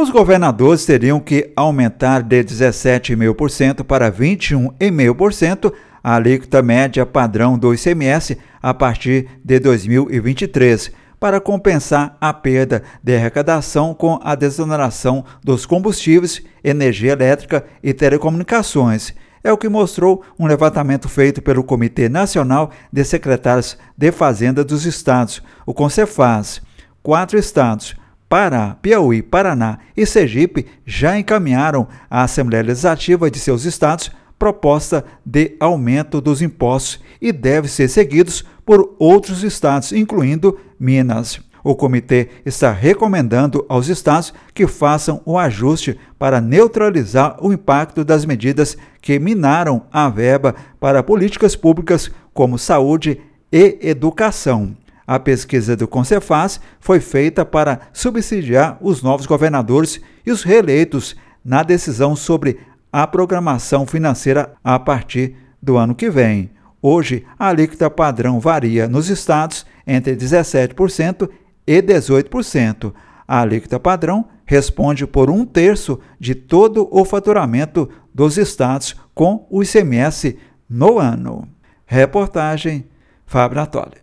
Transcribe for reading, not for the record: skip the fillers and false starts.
Os governadores teriam que aumentar de 17,5% para 21,5% a alíquota média padrão do ICMS a partir de 2023, para compensar a perda de arrecadação com a desoneração dos combustíveis, energia elétrica e telecomunicações. É o que mostrou um levantamento feito pelo Comitê Nacional de Secretários de Fazenda dos Estados, o CONCEFAZ. 4 estados, Pará, Piauí, Paraná e Sergipe, já encaminharam à Assembleia Legislativa de seus estados proposta de aumento dos impostos e devem ser seguidos por outros estados, incluindo Minas. O comitê está recomendando aos estados que façam o ajuste para neutralizar o impacto das medidas que minaram a verba para políticas públicas como saúde e educação. A pesquisa do CONCEFAZ foi feita para subsidiar os novos governadores e os reeleitos na decisão sobre a programação financeira a partir do ano que vem. Hoje, a alíquota padrão varia nos estados entre 17% e 18%. A alíquota padrão responde por 1/3 de todo o faturamento dos estados com o ICMS no ano. Reportagem Fábio Natoli.